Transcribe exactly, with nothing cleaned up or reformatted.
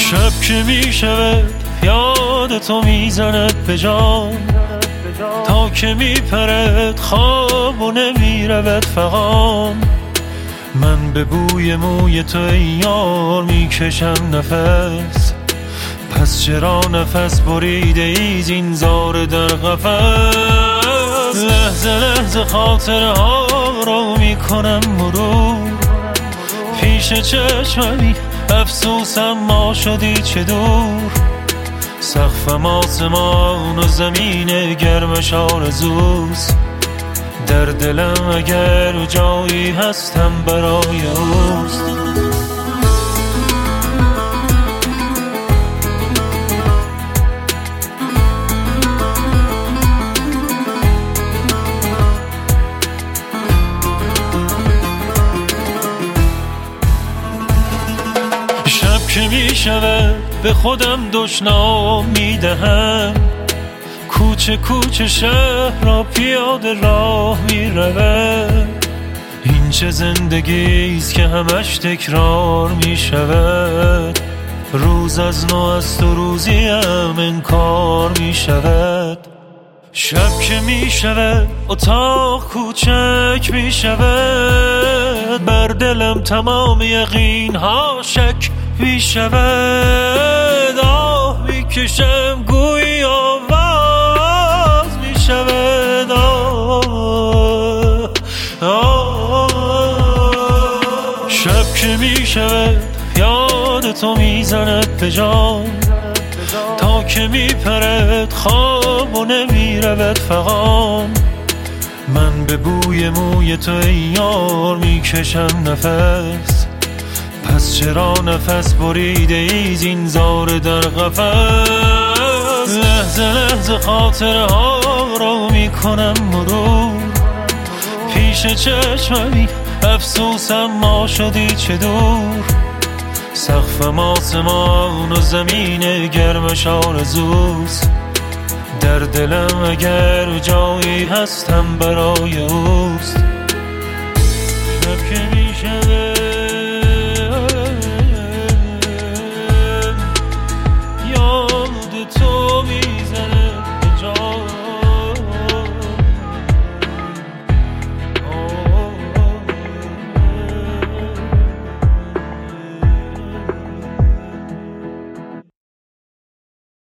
شب که میشود یاد تو میزند به جان، تا که میپرد خواب و نمیرود فغان. من به بوی موی تو ای یار میکشم نفس، پس چرا نفس بریده ای زین زار در قفس؟ لحظه لحظه خاطرها را میکنم مرور، پیش چشممی افسوسم ما شدی چه دور. سقفم آسمان و زمین گرمش آرزوست، در دلم اگر جایی هستم برای اوست. شب که می شود به خودم دشنام می دهم، کوچه کوچه شهر را پیاده راه می رود. این چه زندگیست که همش تکرار می شود، روز از نو است و روزی هم انکار می شود. شب که می شود اتاق کوچک می شود، بر دلم تمام یقین ها شک می شود. آه می کشم گویی آواز می شود. آه آه شب که می شود یاد تو می زند به جان، تا که می پرد خواب و نمی رود فغان. من به بوی موی تو ای یار می کشم نفس، پس چرا نفس بریده ای زین زار در قفس؟ لحظه لحظه خاطرها را می کنم مرور، پیش چشممی افسوسم ما شدی چه دور. سقفم آسمان و زمین گرمش آرزوست، در دلم اگر جایی هستم برای اوست. شب که